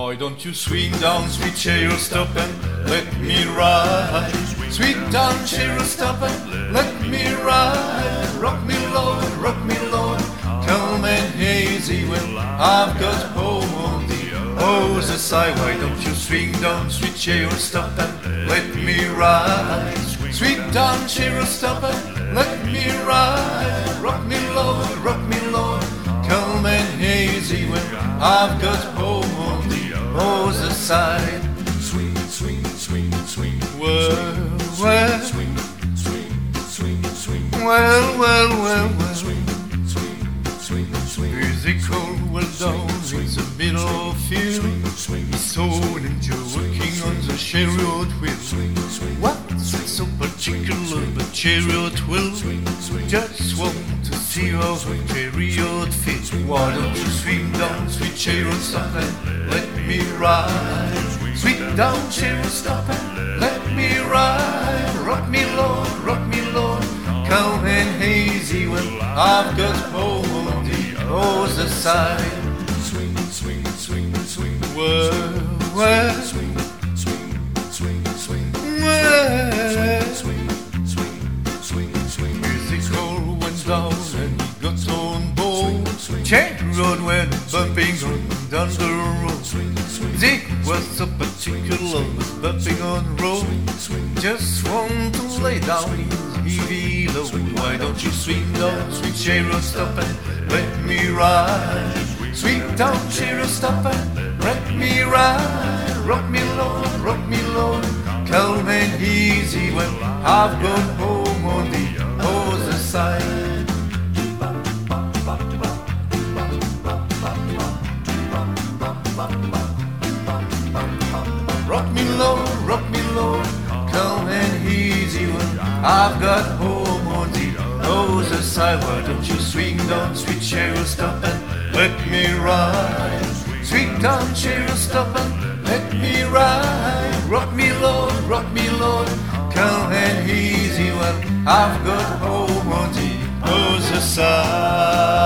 Why don't you swing down, sweet cherry, stop and let me ride? Sweet down, cherry, stop and let me ride. Rock me, Lord, calm and hazy when I've got home on the other side. Why don't you swing down, sweet cherry, stop and let me ride? Sweet down, cherry, stop and let me ride. Rock me, Lord, calm and hazy when I've got home on the other side. Swing, swing, swing, swing. Well, swing, swing, swing, swing. Well. Swing, swing, swing, swing. Musical well down in the middle field. His soul enjoy working on the chariot wheel. What's so particular but chariot wheel? Just want to see how the chariot feels. Why don't you swing down, sweet chariot, stop and let me ride? Sweet down, chariot, stop and let me ride. Rock me, Lord, calm and hazy when I've got home on the other side. Swing, swing, swing, swing. Well, swing, swing, swing, swing. Well, swing, swing, swing, swing. Musical went down and he got on board. Chariot went bumping on down the road. It was so particular, was bumping on the road. Just want to lay down his heavy load. Why don't you swing down, sweet chariot, stop and let me ride? Sweet down, chariot, stop and let me ride. Rock me, Lord, calm and easy when I've gone home on the other side. Rock me, Lord, calm and easy when I've got home on the other side. Why don't you swing down, sweet chariot, stop and let me ride? Sweet down, chariot, stop and let me ride. Rock me, Lord, calm and easy when I've got home on the other side.